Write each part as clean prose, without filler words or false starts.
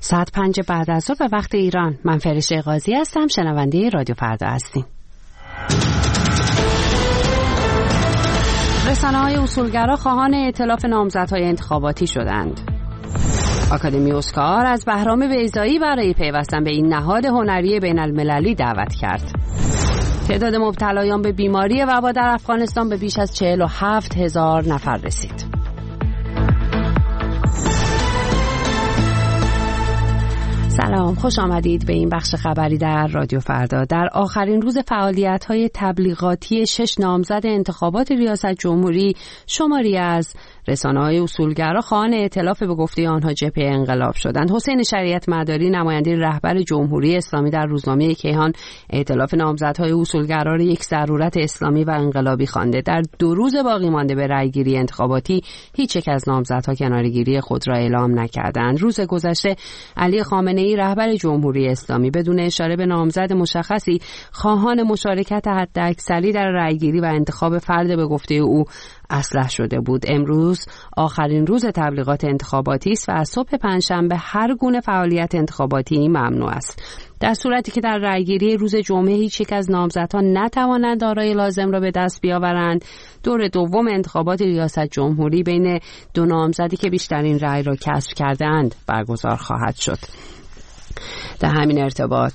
ساعت 5 بعد از ظهر به وقت ایران. من فرشته قاضی هستم، شنونده رادیو فردا هستیم. رسانه‌های اصولگرا خواهان ائتلاف نامزدهای انتخاباتی شدند. آکادمی اسکار از بهرام بیضایی برای پیوستن به این نهاد هنری بین المللی دعوت کرد. تعداد مبتلایان به بیماری وبا در افغانستان به بیش از 47,000 نفر رسید. سلام، خوش آمدید به این بخش خبری در رادیو فردا. در آخرین روز فعالیت‌های تبلیغاتی 6 نامزد انتخابات ریاست جمهوری، شماری از رسانه‌های اصولگرا خواهان ائتلاف به گفته آنها جبهه انقلاب شدند. حسین شریعت مداری، نماینده رهبر جمهوری اسلامی، در روزنامه کیهان ائتلاف نامزدهای اصولگرا را یک ضرورت اسلامی و انقلابی خوانده. در 2 روز باقی مانده به رأیگیری انتخاباتی، هیچ یک از نامزدها کناره‌گیری خود را اعلام نکردند. روز گذشته علی خامنه‌ای، رهبر جمهوری اسلامی، بدون اشاره به نامزد مشخصی خواهان مشارکت حداکثری در رأیگیری و انتخاب فرد به گفته او اسلح شده بود. امروز آخرین روز تبلیغات انتخاباتی است و از صبح پنجشنبه هر گونه فعالیت انتخاباتی ممنوع است. در صورتی که در رأیگیری روز جمعه هیچ یک از نامزدها نتوانند دارای لازم را به دست بیاورند، دور دوم انتخابات ریاست جمهوری بین 2 نامزدی که بیشترین رأی را کسب کرده‌اند برگزار خواهد شد. در همین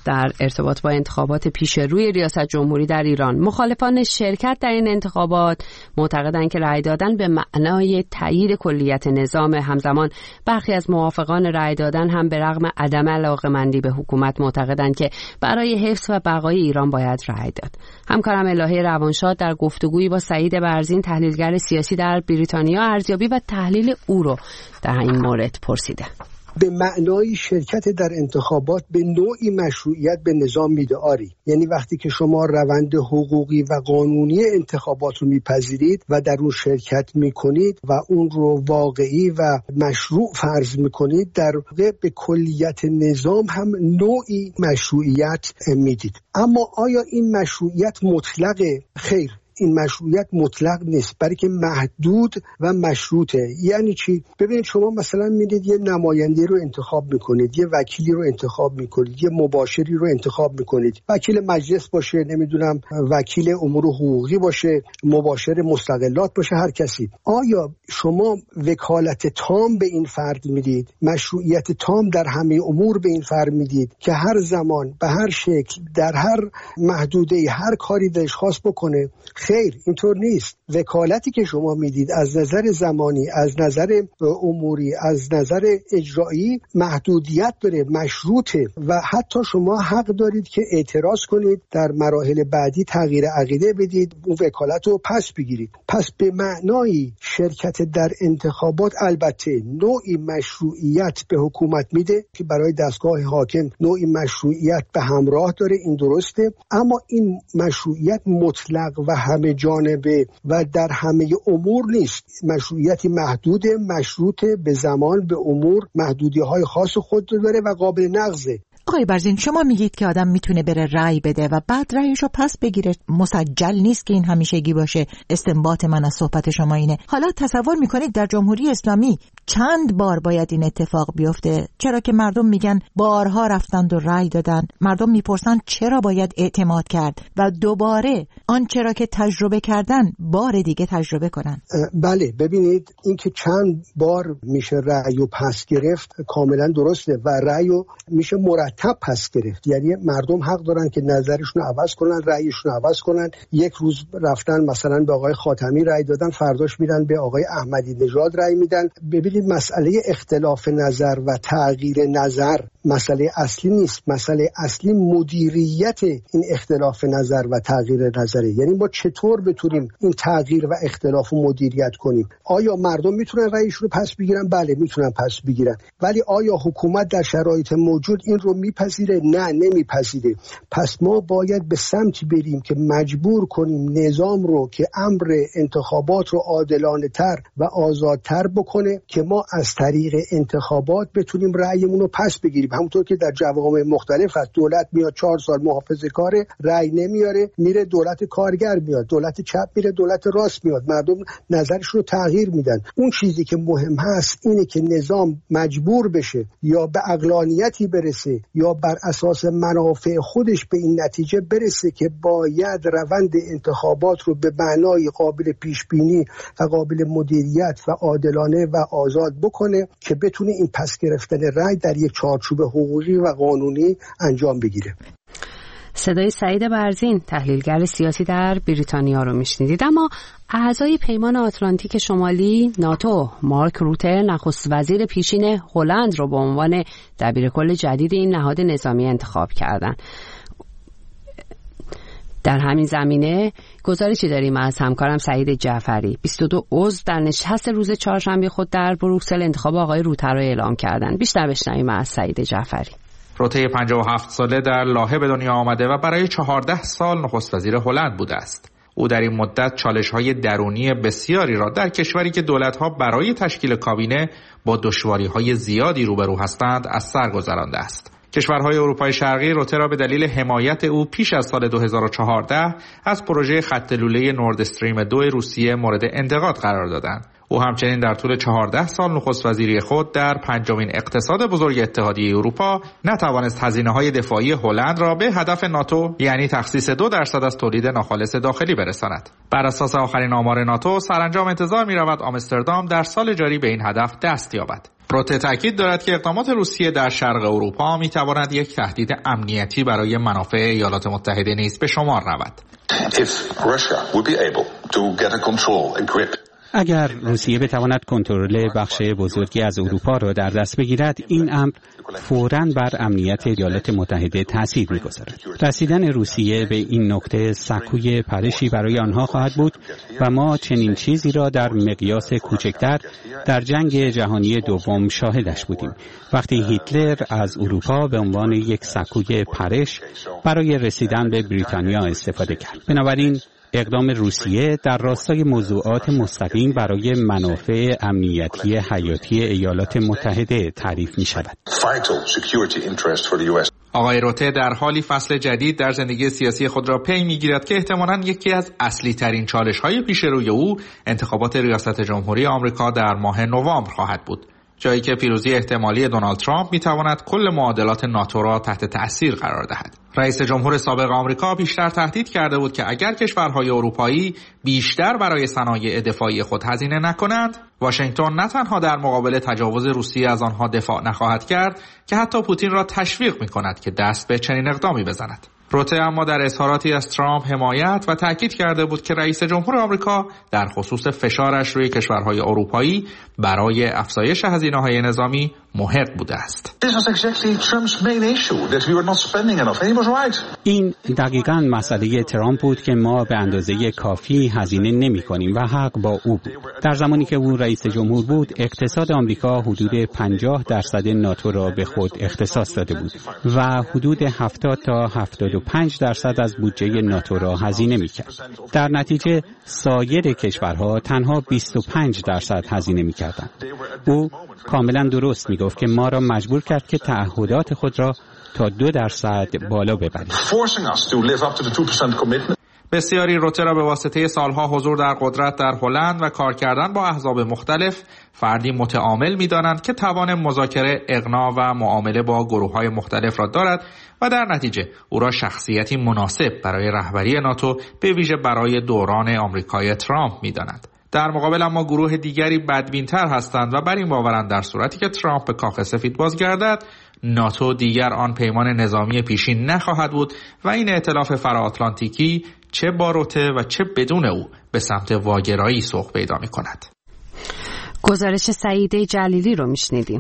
ارتباط با انتخابات پیش روی ریاست جمهوری در ایران، مخالفان شرکت در این انتخابات معتقدند که رأی دادن به معنای تایید کلیت نظام. همزمان برخی از موافقان رأی دادن هم به رغم عدم علاقه‌مندی به حکومت معتقدند که برای حفظ و بقای ایران باید رأی داد. همکارم الهه روانشاد در گفتگویی با سعید برزین، تحلیلگر سیاسی در بریتانیا، ارزیابی و تحلیل او رو در این مورد پرسیده. به معنای شرکت در انتخابات به نوعی مشروعیت به نظام میده. یعنی وقتی که شما روند حقوقی و قانونی انتخابات رو میپذیرید و در اون شرکت میکنید و اون رو واقعی و مشروع فرض میکنید، در واقع به کلیت نظام هم نوعی مشروعیت میدید. اما آیا این مشروعیت مطلقه؟ خیر، این مشروعیت مطلق نیست، بلکه محدود و مشروطه. یعنی چی؟ ببینید، شما مثلا میدید یه نماینده رو انتخاب میکنید، یه وکیلی رو انتخاب میکنید، یه مباشری رو انتخاب میکنید، وکیل مجلس باشه، نمیدونم وکیل امور حقوقی باشه، مباشر مستقلات باشه، هر کسی. آیا شما وکالت تام به این فرد میدید، مشروعیت تام در همه امور به این فرد میدید که هر زمان به هر شکل در هر محدوده هر کاری دلش خواست بکنه؟ خیر، اینطور نیست. وکالتی که شما میدید از نظر زمانی، از نظر اموری، از نظر اجرایی محدودیت داره، مشروطه و حتی شما حق دارید که اعتراض کنید، در مراحل بعدی تغییر عقیده بدید، اون وکالت رو پس بگیرید. پس به معنای شرکت در انتخابات البته نوعی مشروعیت به حکومت میده که برای دستگاه حاکم نوعی مشروعیت به همراه داره، این درسته، اما این مشروعیت مطلق و همه جانبه و در همه امور نیست. مشروعیتی محدود، مشروط به زمان، به امور، محدودی‌های خاص خود داره و قابل نقضه. آقای برزین، شما میگید که آدم میتونه بره رأی بده و بعد رأیشو پس بگیره. مسجل نیست که این همیشگی باشه. استنباط من از صحبت شما اینه. حالا تصور میکنید در جمهوری اسلامی چند بار باید این اتفاق بیفته؟ چرا که مردم میگن بارها رفتند و رأی دادن. مردم میپرسن چرا باید اعتماد کرد و دوباره آنچه را که تجربه کردن بار دیگه تجربه کنن. بله، ببینید، این که چند بار میشه رأیو پس گرفت کاملا درسته و رأیو میشه مرتب پس گرفت. یعنی مردم حق دارن که نظرشون عوض کنن، رأیشون عوض کنن. یک روز رفتن مثلا به آقای خاتمی رأی دادن، فرداش میرن به آقای احمدی نژاد رأی میدن. ببینید، مسئله اختلاف نظر و تغییر نظر مسئله اصلی نیست. مسئله اصلی مدیریت این اختلاف نظر و تغییر نظره. یعنی ما چطور بتونیم این تغییر و اختلاف رو مدیریت کنیم. آیا مردم میتونن رأیشون رو پس بگیرن؟ بله، میتونن پس بگیرن. ولی آیا حکومت در شرایط موجود این رو میپذیره؟ نه، نمیپذیره. پس ما باید به سمتی بریم که مجبور کنیم نظام رو که امر انتخابات رو عادلانه تر و آزادتر بکنه که ما از طریق انتخابات بتونیم رأیمون رو پس بگیریم. همونطور که در جوامع مختلف از دولت میاد 4 سال محافظه کاره، رأی نمیاره، میره دولت کارگر میاد، دولت چپ میره دولت راست میاد، مردم نظرشون رو تغییر میدن. اون چیزی که مهم هست اینه که نظام مجبور بشه یا به عقلانیتی برسه یا بر اساس منافع خودش به این نتیجه برسه که باید روند انتخابات رو به معنای قابل پیش بینی و قابل مدیریت و عادلانه و آزاد بکنه که بتونه این پس گرفتن رأی در یک چارچوب حقوقی و قانونی انجام بگیره. صدای سعید برزین، تحلیلگر سیاسی در بریتانیا رو میشنیدید. اما اعضای پیمان آتلانتیک شمالی ناتو مارک روته نخست وزیر پیشین هلند رو به عنوان دبیرکل جدید این نهاد نظامی انتخاب کردند. در همین زمینه گزارشی داریم از همکارم سعید جعفری. 22 عضو در نشست روز چهارشنبه خود در بروکسل انتخاب آقای روته رو اعلام کردند. بیشتر بشنویم از سعید جعفری. روته 57 ساله در لاهه به دنیا آمده و برای 14 سال نخست وزیر هلند بوده است. او در این مدت چالش‌های درونی بسیاری را در کشوری که دولت‌ها برای تشکیل کابینه با دشواری‌های زیادی روبرو هستند از سر گذرانده است. کشورهای اروپای شرقی روته را به دلیل حمایت او پیش از سال 2014 از پروژه خط لوله نورد استریم 2 روسیه مورد انتقاد قرار دادند. او همچنین در طول 14 سال نخست وزیری خود در پنجمین اقتصاد بزرگ اتحادیه اروپا نتوانست هزینه‌های دفاعی هلند را به هدف ناتو یعنی تخصیص 2% از تولید ناخالص داخلی برساند. بر اساس آخرین آمار ناتو سرانجام انتظار می‌رود آمستردام در سال جاری به این هدف دست یابد. روته تاکید دارد که اقدامات روسیه در شرق اروپا می‌تواند یک تهدید امنیتی برای منافع ایالات متحده نیز به شمار رود. اگر روسیه بتواند کنترل بخش بزرگی از اروپا را در دست بگیرد، این امر فوراً بر امنیت ایالات متحده تاثیر می‌گذارد. رسیدن روسیه به این نقطه سکوی پرشی برای آنها خواهد بود و ما چنین چیزی را در مقیاس کوچکتر در جنگ جهانی دوم شاهدش بودیم، وقتی هیتلر از اروپا به عنوان یک سکوی پرش برای رسیدن به بریتانیا استفاده کرد. بنابراین اقدام روسیه در راستای موضوعات مستقیم برای منافع امنیتی حیاتی ایالات متحده تعریف می شود. آقای روته در حالی فصل جدید در زندگی سیاسی خود را پی می گیرد که احتمالاً یکی از اصلی ترین چالش های پیش روی او انتخابات ریاست جمهوری آمریکا در ماه نوامبر خواهد بود، جایی که پیروزی احتمالی دونالد ترامپ می تواند کل معادلات ناتو را تحت تأثیر قرار دهد. رئیس جمهور سابق آمریکا پیشتر تهدید کرده بود که اگر کشورهای اروپایی بیشتر برای صنایع دفاعی خود هزینه نکنند، واشنگتن نه تنها در مقابل تجاوز روسیه از آنها دفاع نخواهد کرد که حتی پوتین را تشویق می کند که دست به چنین اقدامی بزند. روته اما در اظهاراتی از ترامپ حمایت و تاکید کرده بود که رئیس جمهور آمریکا در خصوص فشارش روی کشورهای اروپایی برای افزایش هزینه‌های نظامی محق بوده است. این دقیقاً مسئله ترامپ بود که ما به اندازه کافی هزینه نمی‌کنیم و حق با او بود. در زمانی که او رئیس جمهور بود، اقتصاد آمریکا حدود 50% ناتو را به خود اختصاص داده بود و حدود 70 تا 75% از بودجه ناتو را هزینه می‌کرد. در نتیجه سایر کشورها تنها 25% هزینه می‌کردند. او کاملا درست میگفت که ما را مجبور کرد که تعهدات خود را تا 2% بالا ببریم. بسیاری روته را به واسطه سالها حضور در قدرت در هلند و کار کردن با احزاب مختلف فردی متعامل می‌دانند که توان مذاکره، اقناع و معامله با گروه‌های مختلف را دارد و در نتیجه او را شخصیتی مناسب برای رهبری ناتو به ویژه برای دوران آمریکای ترامپ می‌دانند. در مقابل اما گروه دیگری بدبین‌تر هستند و بر این باورند در صورتی که ترامپ به کاخ سفید بازگردد، ناتو دیگر آن پیمان نظامی پیشین نخواهد بود و این ائتلاف فراتلانتیکی چه با روته و چه بدون او به سمت واگرایی سوق پیدا می‌کند. گزارش سعید جلیلی رو میشنیدیم.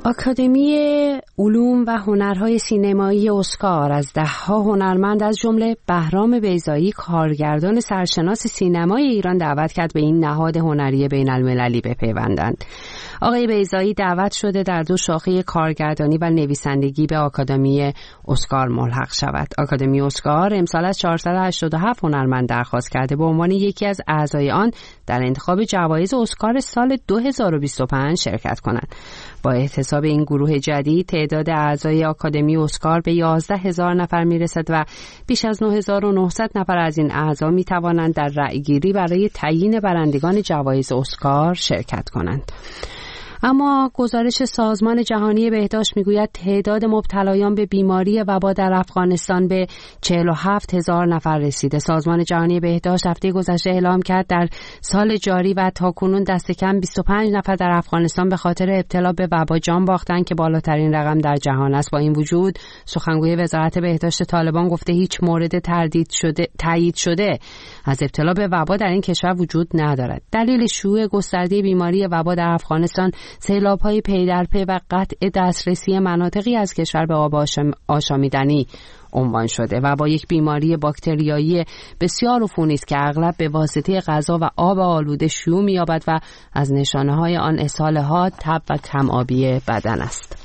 آکادمی علوم و هنرهای سینمایی اسکار از ده‌ها هنرمند از جمله بهرام بیضایی کارگردان سرشناس سینمای ایران دعوت کرد به این نهاد هنری بین‌المللی بپیوندند. آقای بیضایی دعوت شده در 2 شاخه کارگردانی و نویسندگی به آکادمی اسکار ملحق شود. آکادمی اسکار امسال از 487 هنرمند درخواست کرده به عنوان یکی از اعضای آن در انتخاب جوایز اسکار سال 2025 شرکت کنند. با احتساب این گروه جدید تعداد اعضای آکادمی اسکار به 11,000 نفر میرسد و بیش از 9,900 نفر از این اعضا می توانند در رأیگیری برای تعیین برندگان جوایز اسکار شرکت کنند. اما گزارش سازمان جهانی بهداشت میگوید تعداد مبتلایان به بیماری وبا در افغانستان به 47,000 نفر رسیده. سازمان جهانی بهداشت هفته گذشته اعلام کرد در سال جاری و تاکنون دست کم 25 نفر در افغانستان به خاطر ابتلا به وبا جان باختند که بالاترین رقم در جهان است. با این وجود سخنگوی وزارت بهداشت طالبان گفته هیچ مورد تایید شده از ابتلا به وبا در این کشور وجود ندارد. دلیل شیوع گسترده بیماری وبا در افغانستان سیلاب‌های پی در پی و قطع دسترسی مناطقی از کشور به آب آشامیدنی عنوان شده و با یک بیماری باکتریایی بسیار عفونی است که اغلب به واسطه غذا و آب آلوده شیوع می‌یابد و از نشانه‌های آن اسهال حاد، تب و کم‌آبی بدن است.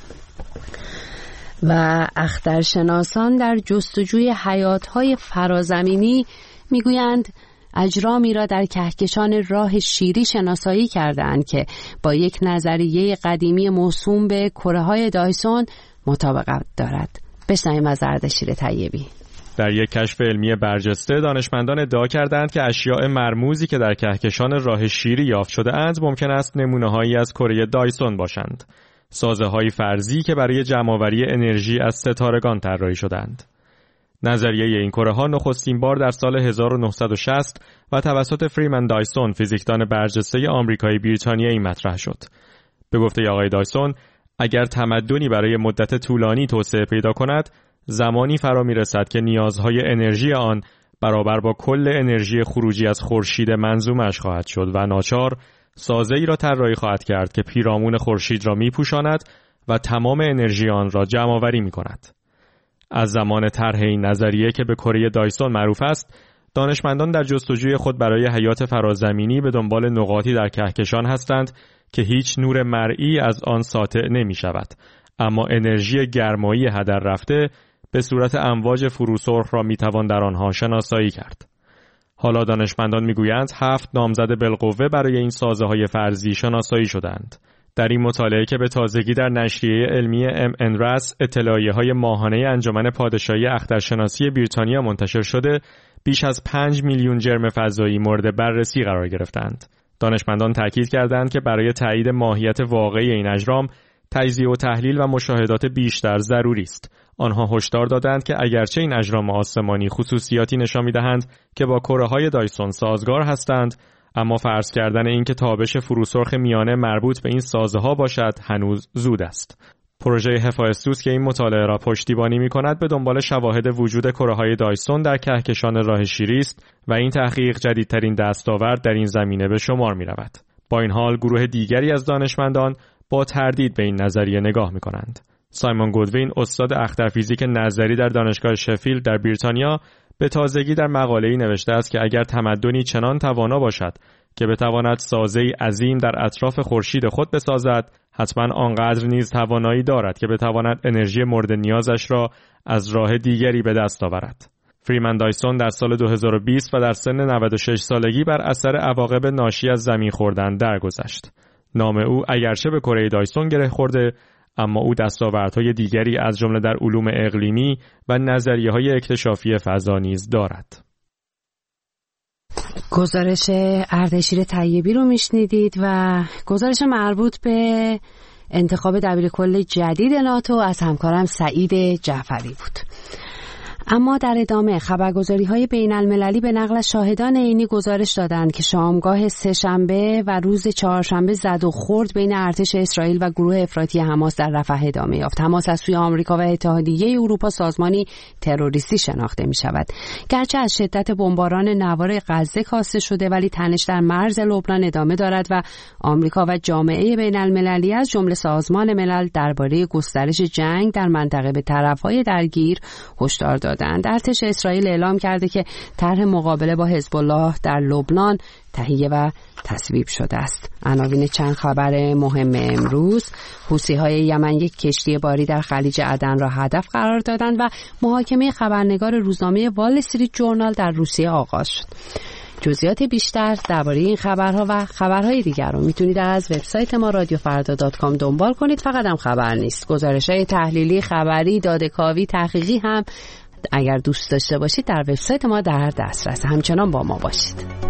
و اخترشناسان در جستجوی حیات‌های فرازمینی می‌گویند اجرامی را در کهکشان راه شیری شناسایی کردند که با یک نظریه قدیمی موسوم به کره‌های دایسون مطابقت دارد. بشنویم از اردشیر طیبی. در یک کشف علمی برجسته دانشمندان ادعا کردند که اشیاء مرموزی که در کهکشان راه شیری یافت شده اند ممکن است نمونه‌هایی از کره دایسون باشند، سازه‌های فرضی که برای جمع‌آوری انرژی از ستارگان طراحی شدند. نظریه این کره‌ها نخستین بار در سال 1960 و توسط فریمن دایسون فیزیکدان برجسته آمریکایی بریتانیایی مطرح شد. به گفته آقای دایسون، اگر تمدنی برای مدت طولانی توسعه پیدا کند، زمانی فرا می‌رسد که نیازهای انرژی آن برابر با کل انرژی خروجی از خورشید منظومش خواهد شد و ناچار سازه‌ای را طراحی خواهد کرد که پیرامون خورشید را می‌پوشاند و تمام انرژی آن را جمع‌آوری می‌کند. از زمان طرح این نظریه که به کره دایسون معروف است، دانشمندان در جستجوی خود برای حیات فرازمینی به دنبال نقاطی در کهکشان هستند که هیچ نور مرئی از آن ساطع نمی شود، اما انرژی گرمایی هدر رفته به صورت امواج فروسرخ را می توان در آنها شناسایی کرد. حالا دانشمندان می گویند 7 نامزد بالقوه برای این سازه‌های فرضی شناسایی شدند. در این مطالعه که به تازگی در نشریه علمی MNRAS اطلاعیه‌های ماهانه انجمن پادشاهی اخترشناسی بریتانیا منتشر شده، بیش از 5 میلیون جرم فضایی مورد بررسی قرار گرفتند. دانشمندان تاکید کردند که برای تایید ماهیت واقعی این اجرام، تجزیه و تحلیل و مشاهدات بیشتر ضروری است. آنها هشدار دادند که اگرچه این اجرام آسمانی خصوصیاتی نشان می‌دهند که با کره‌های دایسون سازگار هستند، اما فرض کردن این که تابش فروسرخ میانه مربوط به این سازه‌ها باشد هنوز زود است. پروژه هفایستوس که این مطالعه را پشتیبانی می‌کند به دنبال شواهد وجود کره‌های دایسون در کهکشان راه شیری است و این تحقیق جدیدترین دستاورد در این زمینه به شمار می‌رود. با این حال گروه دیگری از دانشمندان با تردید به این نظریه نگاه می‌کنند. سایمون گودوین، استاد اخترفیزیک نظری در دانشگاه شفیلد در بریتانیا، به تازگی در مقاله‌ای نوشته است که اگر تمدنی چنان توانا باشد که بتواند سازه‌ای عظیم در اطراف خورشید خود بسازد، حتما آنقدر نیز توانایی دارد که بتواند انرژی مورد نیازش را از راه دیگری به دست آورد. فریمن دایسون در سال 2020 و در سن 96 سالگی بر اثر عواقب ناشی از زمین خوردن درگذشت. نام او اگرچه به کره دایسون گره خورده، اما او دستاوردهای دیگری از جمله در علوم اقلیمی و نظریه‌های اکتشافی فضا نیز دارد. گزارش اردشیر طیبی رو میشنیدید و گزارش مربوط به انتخاب دبیرکل جدید ناتو از همکارم سعید جعفری بود. اما در ادامه خبرگزاری‌های بین‌المللی به نقل شاهدان عینی گزارش دادند که شامگاه سه‌شنبه و روز چهارشنبه زد و خورد بین ارتش اسرائیل و گروه افراطی حماس در رفح ادامه یافت. حماس از سوی آمریکا و اتحادیه اروپا سازمانی تروریستی شناخته می‌شود. گرچه از شدت بمباران نوار غزه کاسته شده، ولی تنش در مرز لبنان ادامه دارد و آمریکا و جامعه بین‌المللی از جمله سازمان ملل درباره گسترش جنگ در منطقه به طرف‌های درگیر هشدار دادند. ارتش اسرائیل اعلام کرده که طرح مقابله با حزب الله در لبنان تهیه و تصویب شده است. عناوین چند خبر مهم امروز: حوثی‌های یمن یک کشتی باری در خلیج عدن را هدف قرار دادند و محاکمه خبرنگار روزنامه وال استریت جورنال در روسیه آغاز شد. جزئیات بیشتر درباره این خبرها و خبرهای دیگر رو میتونید از وبسایت ما رادیوفردا.com دنبال کنید. فقط هم خبر نیست، گزارش‌های تحلیلی، خبری، داده‌کاوی، تحقیقی هم اگر دوست داشته باشید در وبسایت ما در دسترس. همچنان با ما باشید.